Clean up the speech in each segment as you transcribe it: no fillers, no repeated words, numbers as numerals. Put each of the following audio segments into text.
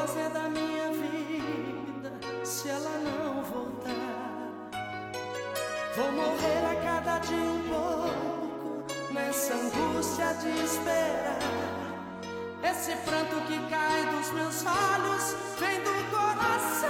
fazer da minha vida se ela não voltar? Vou morrer a cada dia um pouco nessa angústia de esperar. Esse pranto que cai dos meus olhos vem do coração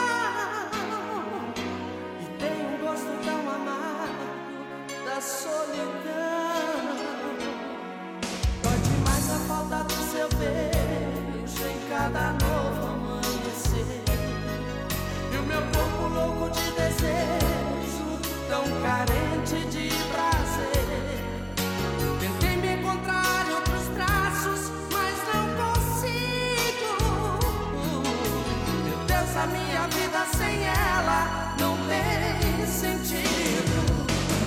e tem um gosto tão amargo da solidão. Dói demais a falta do seu beijo em cada novo amanhecer, e o meu corpo louco de desejo, tão carente de prazer. Tentei me encontrar em outros braços, mas não consigo. Meu Deus, a minha vida sem ela não tem sentido.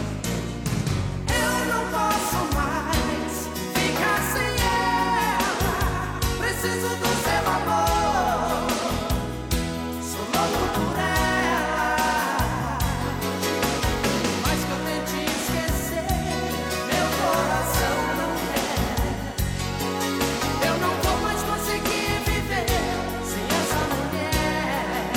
Eu não posso mais ficar sem ela. Preciso do seu amor, sou louco por ela. Mas que eu tente esquecer, meu coração não quer. Eu não vou mais conseguir viver sem essa mulher.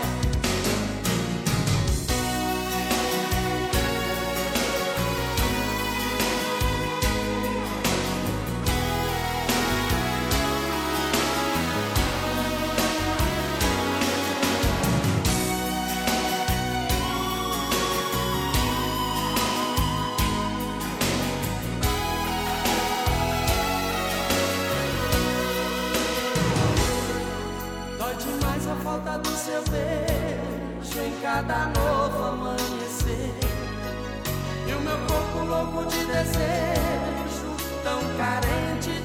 Dói demais a falta do seu beijo em cada novo amanhecer, e o meu corpo louco de desejo, tão carente